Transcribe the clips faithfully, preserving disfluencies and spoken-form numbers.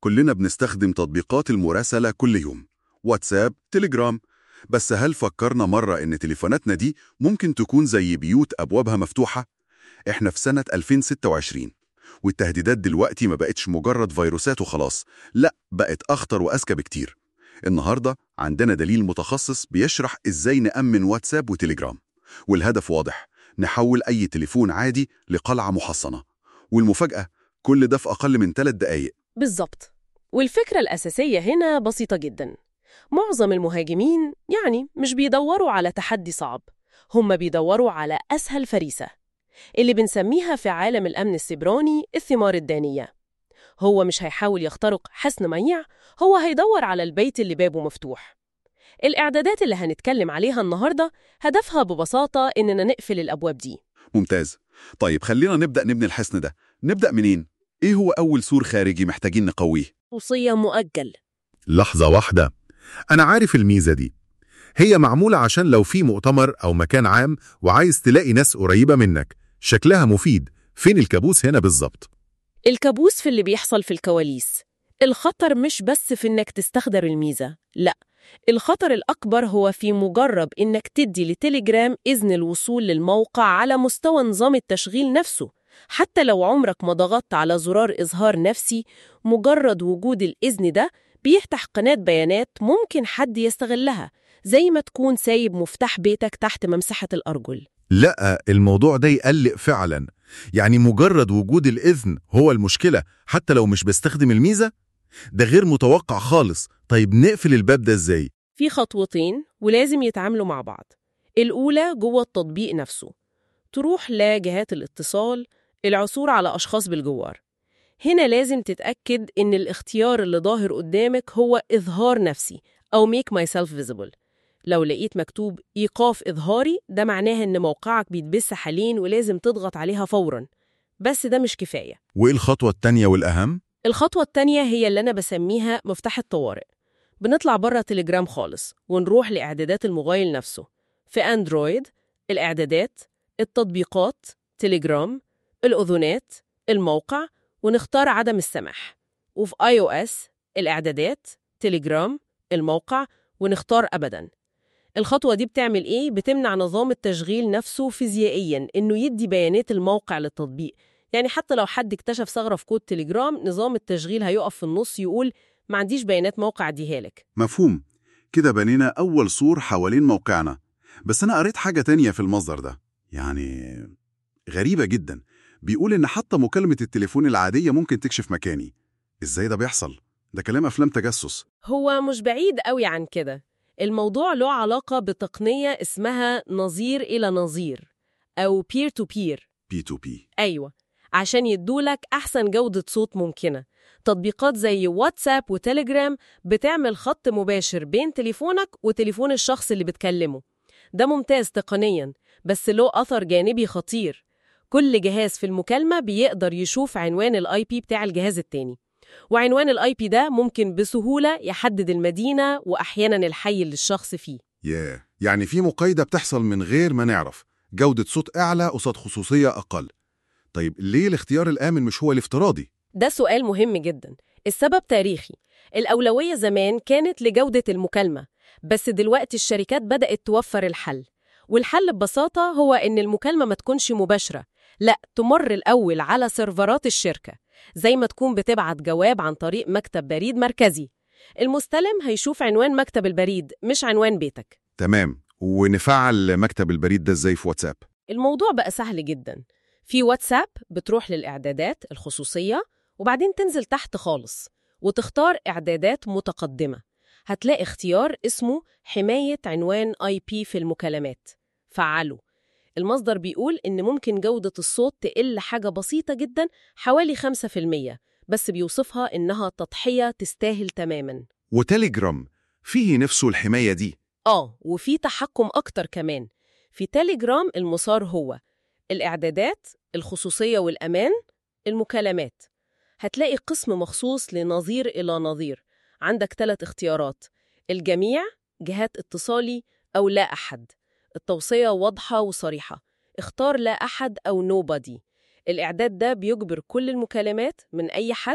كلنا بنستخدم تطبيقات المراسلة كل يوم، واتساب، تليجرام. بس هل فكرنا مرة إن تليفوناتنا دي ممكن تكون زي بيوت أبوابها مفتوحة؟ إحنا في سنة ألفين وستة وعشرين، والتهديدات دلوقتي ما بقتش مجرد فيروسات وخلاص، لأ بقت أخطر وأذكى بكتير. النهاردة عندنا دليل متخصص بيشرح إزاي نأمن واتساب وتليجرام، والهدف واضح: نحول أي تليفون عادي لقلعة محصنة. والمفاجأة، كل ده في أقل من ثلاث دقايق. بالظبط. والفكرة الأساسية هنا بسيطة جدا. معظم المهاجمين يعني مش بيدوروا على تحدي صعب، هم بيدوروا على أسهل فريسة، اللي بنسميها في عالم الأمن السيبراني الثمار الدانية. هو مش هيحاول يخترق حصن منيع، هو هيدور على البيت اللي بابه مفتوح. الإعدادات اللي هنتكلم عليها النهاردة هدفها ببساطة إننا نقفل الأبواب دي. ممتاز. طيب خلينا نبدأ نبني الحصن ده. نبدأ منين؟ إيه هو أول سور خارجي محتاجين نقويه؟ خصوصية مؤجل. لحظة واحدة، أنا عارف الميزة دي. هي معمولة عشان لو في مؤتمر أو مكان عام وعايز تلاقي ناس قريبة منك. شكلها مفيد. فين الكابوس هنا بالظبط؟ الكابوس في اللي بيحصل في الكواليس. الخطر مش بس في إنك تستخدم الميزة، لأ، الخطر الأكبر هو في مجرد إنك تدي لتليجرام إذن الوصول للموقع على مستوى نظام التشغيل نفسه. حتى لو عمرك ما ضغطت على زرار إظهار نفسي، مجرد وجود الإذن ده بيفتح قناة بيانات ممكن حد يستغلها، زي ما تكون سايب مفتاح بيتك تحت ممسحة الأرجل. لا، الموضوع ده يقلق فعلا. يعني مجرد وجود الإذن هو المشكلة حتى لو مش بستخدم الميزة؟ ده غير متوقع خالص. طيب نقفل الباب ده إزاي؟ في خطوتين ولازم يتعاملوا مع بعض. الأولى جوه التطبيق نفسه، تروح لجهات الاتصال، العثور على أشخاص بالجوار. هنا لازم تتأكد إن الاختيار اللي ظاهر قدامك هو إظهار نفسي أو make myself visible. لو لقيت مكتوب إيقاف إظهاري، ده معناه إن موقعك بيتبث حالياً ولازم تضغط عليها فوراً. بس ده مش كفاية. وإيه الخطوة التانية والأهم؟ الخطوة التانية هي اللي أنا بسميها مفتاح الطوارئ. بنطلع بره تليجرام خالص ونروح لإعدادات الموبايل نفسه. في أندرويد، الإعدادات، التطبيقات، تليجرام، الأذونات، الموقع، ونختار عدم السماح. وفي آي أو إس، الإعدادات، تليجرام، الموقع، ونختار أبداً. الخطوة دي بتعمل إيه؟ بتمنع نظام التشغيل نفسه فيزيائياً إنه يدي بيانات الموقع للتطبيق. يعني حتى لو حد اكتشف ثغرة في كود تليجرام، نظام التشغيل هيقف في النص يقول ما عنديش بيانات موقع اديها لك. مفهوم. كده بنينا أول سور حوالين موقعنا. بس أنا قريت حاجة تانية في المصدر ده، يعني غريبة جدا. بيقول إن حتى مكالمة التليفون العادية ممكن تكشف مكاني. إزاي ده بيحصل؟ ده كلام أفلام تجسس. هو مش بعيد قوي عن كده. الموضوع له علاقة بتقنية اسمها نظير إلى نظير أو peer to peer. بي تو بي. أيوة، عشان يدولك أحسن جودة صوت ممكنة. تطبيقات زي واتساب وتليجرام بتعمل خط مباشر بين تليفونك وتليفون الشخص اللي بتكلمه. ده ممتاز تقنياً، بس له أثر جانبي خطير. كل جهاز في المكالمة بيقدر يشوف عنوان الاي بي بتاع الجهاز التاني، وعنوان الاي بي ده ممكن بسهولة يحدد المدينة وأحياناً الحي اللي الشخص فيه. ياه، يعني في مقايضة بتحصل من غير ما نعرف. جودة صوت أعلى قصاد خصوصية أقل. طيب ليه الاختيار الآمن مش هو الافتراضي؟ ده سؤال مهم جداً. السبب تاريخي. الأولوية زمان كانت لجودة المكالمة، بس دلوقتي الشركات بدأت توفر الحل. والحل ببساطة هو إن المكالمة ما تكونش مباشرة، لا، تمر الأول على سيرفرات الشركة، زي ما تكون بتبعت جواب عن طريق مكتب بريد مركزي. المستلم هيشوف عنوان مكتب البريد مش عنوان بيتك. تمام. ونفعل مكتب البريد ده إزاي في واتساب؟ الموضوع بقى سهل جداً. في واتساب بتروح للإعدادات الخصوصية، وبعدين تنزل تحت خالص وتختار إعدادات متقدمة. هتلاقي اختيار اسمه حماية عنوان آي بي في المكالمات. فعله. المصدر بيقول إن ممكن جودة الصوت تقل حاجة بسيطة جداً، حوالي خمسة في المية، بس بيوصفها إنها تضحية تستاهل تماماً. وتليجرام فيه نفسه الحماية دي؟ آه، وفي تحكم أكتر كمان. في تليجرام المسار هو الإعدادات، الخصوصية والأمان، المكالمات. هتلاقي قسم مخصوص لنظير إلى نظير. عندك ثلاث اختيارات: الجميع، جهات اتصالي، أو لا أحد. التوصية واضحة وصريحة، اختار لا أحد أو nobody. الإعداد ده بيجبر كل المكالمات من أي حد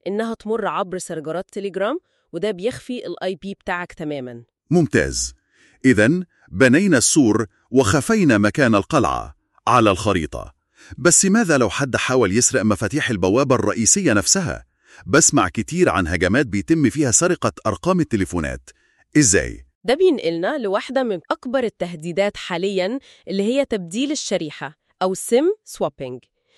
إنها تمر عبر سيرفرات تليجرام، وده بيخفي الاي بي بتاعك تماماً. ممتاز. إذن بنينا السور وخفينا مكان القلعة على الخريطة. بس ماذا لو حد حاول يسرق مفاتيح البوابة الرئيسية نفسها؟ بسمع كتير عن هجمات بيتم فيها سرقة أرقام التليفونات. إزاي؟ ده بينقلنا لواحدة من أكبر التهديدات حالياً، اللي هي تبديل الشريحة أو سيم سوابينج.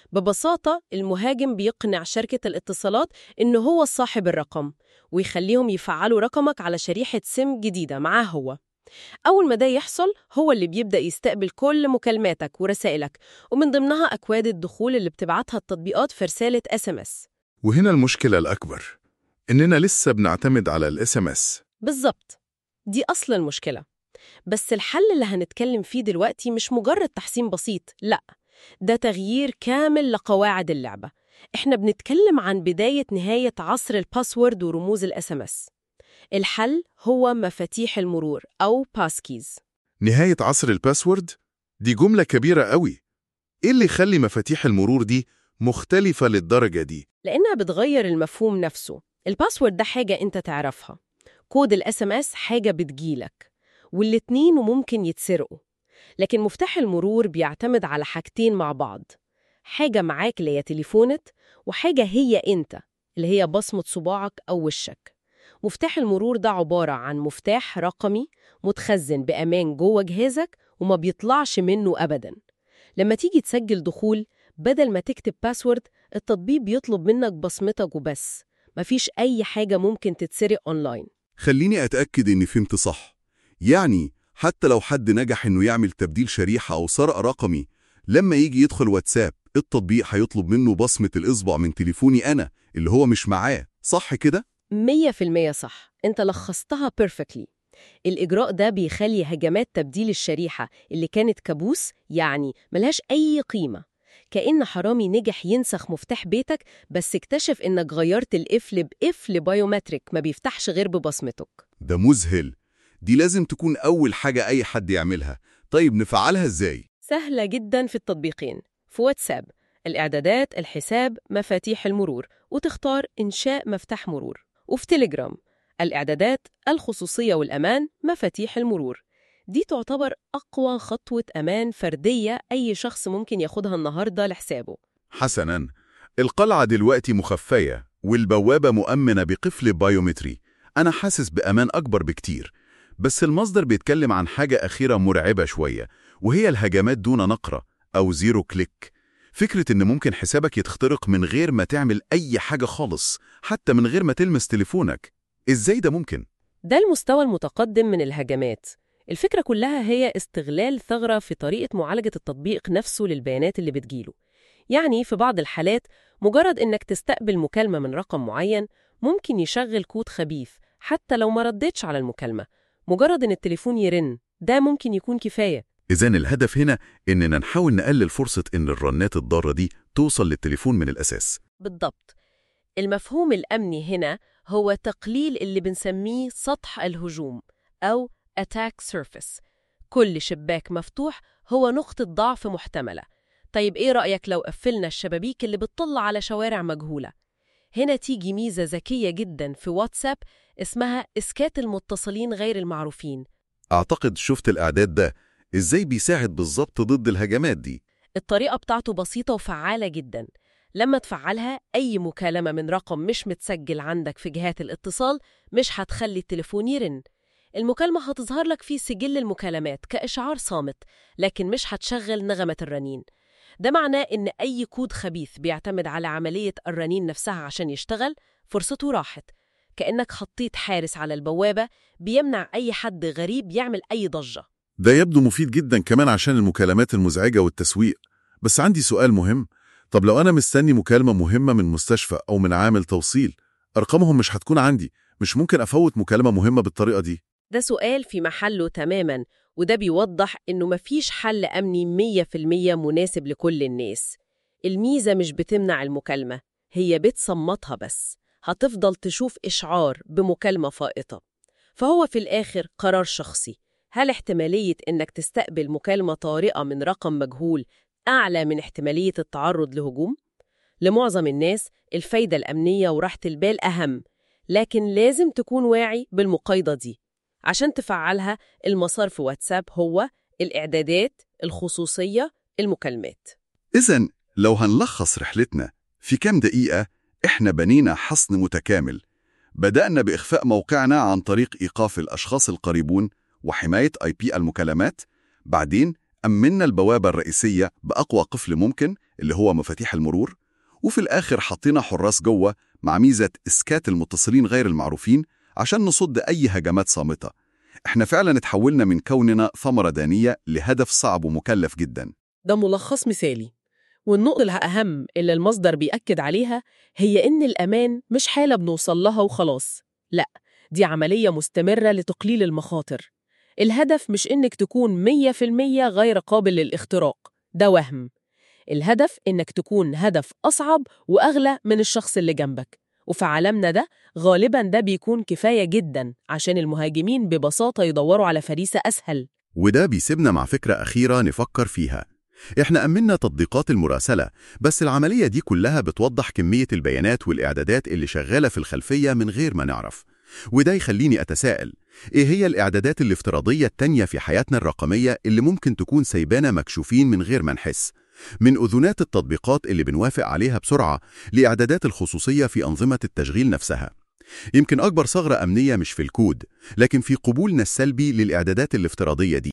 ببساطة المهاجم بيقنع شركة الاتصالات إنه هو صاحب الرقم، ويخليهم يفعلوا رقمك على شريحة سيم جديدة معاه هو. أول ما ده يحصل، هو اللي بيبدأ يستقبل كل مكالماتك ورسائلك، ومن ضمنها أكواد الدخول اللي بتبعتها التطبيقات في رسالة اس ام اس. وهنا المشكلة الأكبر، إننا لسه بنعتمد على الاس ام اس. بالظبط، دي أصل المشكلة. بس الحل اللي هنتكلم فيه دلوقتي مش مجرد تحسين بسيط، لأ، ده تغيير كامل لقواعد اللعبة. إحنا بنتكلم عن بداية نهاية عصر الباسورد ورموز الاس ام اس. الحل هو مفاتيح المرور أو باسكيز. نهاية عصر الباسورد؟ دي جملة كبيرة قوي. إيه اللي يخلي مفاتيح المرور دي مختلفة للدرجة دي؟ لأنها بتغير المفهوم نفسه. الباسورد ده حاجة أنت تعرفها، كود الاس ام اس حاجة بتجيلك، والاتنين ممكن يتسرقوا. لكن مفتاح المرور بيعتمد على حاجتين مع بعض، حاجة معاك اللي هي تليفونت، وحاجة هي أنت اللي هي بصمة صباعك أو وشك. مفتاح المرور ده عبارة عن مفتاح رقمي متخزن بأمان جوه جهازك وما بيطلعش منه أبداً. لما تيجي تسجل دخول، بدل ما تكتب باسورد، التطبيق بيطلب منك بصمتك وبس. مفيش أي حاجة ممكن تتسرق أونلاين. خليني أتأكد إني فهمت صح. يعني حتى لو حد نجح إنه يعمل تبديل شريحة أو سرق رقمي، لما يجي يدخل واتساب، التطبيق هيطلب منه بصمة الإصبع من تليفوني أنا اللي هو مش معاه، صح كده؟ مية في المية صح، أنت لخصتها perfectly. الإجراء ده بيخلي هجمات تبديل الشريحة اللي كانت كابوس، يعني ملهاش أي قيمة. كأن حرامي نجح ينسخ مفتاح بيتك، بس اكتشف إنك غيرت القفل بقفل بايومتريك ما بيفتحش غير ببصمتك. ده مذهل. دي لازم تكون أول حاجة أي حد يعملها. طيب نفعلها إزاي؟ سهلة جدا في التطبيقين. في واتساب، الإعدادات، الحساب، مفاتيح المرور، وتختار إنشاء مفتاح مرور. وفي تليجرام، الإعدادات، الخصوصية والأمان، مفاتيح المرور. دي تعتبر أقوى خطوة أمان فردية أي شخص ممكن ياخدها النهاردة لحسابه. حسناً. القلعة دلوقتي مخفية والبوابة مؤمنة بقفل بايومتري. أنا حاسس بأمان أكبر بكتير. بس المصدر بيتكلم عن حاجة أخيرة مرعبة شوية، وهي الهجمات دون نقرة أو زيرو كليك. فكرة إن ممكن حسابك يتخترق من غير ما تعمل أي حاجة خالص، حتى من غير ما تلمس تليفونك. إزاي ده ممكن؟ ده المستوى المتقدم من الهجمات. الفكرة كلها هي استغلال ثغرة في طريقة معالجة التطبيق نفسه للبيانات اللي بتجيله. يعني في بعض الحالات، مجرد إنك تستقبل مكالمة من رقم معين ممكن يشغل كود خبيث حتى لو ما ردتش على المكالمة. مجرد إن التليفون يرن، ده ممكن يكون كفاية. إذن الهدف هنا إننا نحاول نقلل فرصة إن الرنات الضارة دي توصل للتليفون من الأساس. بالضبط. المفهوم الأمني هنا هو تقليل اللي بنسميه سطح الهجوم أو attack surface. كل شباك مفتوح هو نقطة ضعف محتملة. طيب إيه رأيك لو قفلنا الشبابيك اللي بتطلع على شوارع مجهولة؟ هنا تيجي ميزة ذكية جدا في واتساب اسمها إسكات المتصلين غير المعروفين. أعتقد شفت الإعداد ده. إزاي بيساعد بالظبط ضد الهجمات دي؟ الطريقة بتاعته بسيطة وفعالة جدا. لما تفعلها، أي مكالمة من رقم مش متسجل عندك في جهات الاتصال مش هتخلي التليفون يرن. المكالمة هتظهر لك في سجل المكالمات كإشعار صامت، لكن مش هتشغل نغمة الرنين. ده معناه إن أي كود خبيث بيعتمد على عملية الرنين نفسها عشان يشتغل، فرصته راحت. كأنك حطيت حارس على البوابة بيمنع أي حد غريب يعمل أي ضجة. ده يبدو مفيد جدا كمان عشان المكالمات المزعجة والتسويق. بس عندي سؤال مهم. طب لو أنا مستني مكالمة مهمة من مستشفى أو من عامل توصيل، أرقامهم مش هتكون عندي، مش ممكن أفوت مكالمة مهمة بالطريقة دي؟ ده سؤال في محله تماماً، وده بيوضح إنه مفيش حل أمني مية في المية مناسب لكل الناس. الميزة مش بتمنع المكالمة، هي بتصمتها بس. هتفضل تشوف إشعار بمكالمة فائتة. فهو في الآخر قرار شخصي. هل احتمالية إنك تستقبل مكالمة طارئة من رقم مجهول أعلى من احتمالية التعرض لهجوم؟ لمعظم الناس الفايدة الأمنية وراحة البال أهم، لكن لازم تكون واعي بالمقايضة دي. عشان تفعلها، المسار في واتساب هو الإعدادات، الخصوصية، المكالمات. إذن لو هنلخص رحلتنا في كام دقيقة، إحنا بنينا حصن متكامل. بدأنا بإخفاء موقعنا عن طريق إيقاف الأشخاص القريبون وحماية آي بي المكالمات. بعدين أمننا البوابة الرئيسية بأقوى قفل ممكن اللي هو مفاتيح المرور. وفي الآخر حطينا حراس جوه مع ميزة إسكات المتصلين غير المعروفين عشان نصد أي هجمات صامتة. إحنا فعلا اتحولنا من كوننا ثمرة دانية لهدف صعب ومكلف جدا. ده ملخص مثالي، والنقطة الأهم اللي المصدر بيأكد عليها هي إن الأمان مش حالة بنوصل لها وخلاص، لأ، دي عملية مستمرة لتقليل المخاطر. الهدف مش إنك تكون مية في المية غير قابل للاختراق، ده وهم. الهدف إنك تكون هدف أصعب وأغلى من الشخص اللي جنبك، وفي عالمنا ده غالباً ده بيكون كفاية جداً عشان المهاجمين ببساطة يدوروا على فريسة أسهل. وده بيسيبنا مع فكرة أخيرة نفكر فيها. إحنا أمننا تطبيقات المراسلة، بس العملية دي كلها بتوضح كمية البيانات والإعدادات اللي شغالة في الخلفية من غير ما نعرف. وده يخليني أتساءل، إيه هي الإعدادات الافتراضية التانية في حياتنا الرقمية اللي ممكن تكون سايبانا مكشوفين من غير ما نحس؟ من أذونات التطبيقات اللي بنوافق عليها بسرعة لإعدادات الخصوصية في أنظمة التشغيل نفسها. يمكن أكبر ثغرة أمنية مش في الكود، لكن في قبولنا السلبي للإعدادات الافتراضية دي.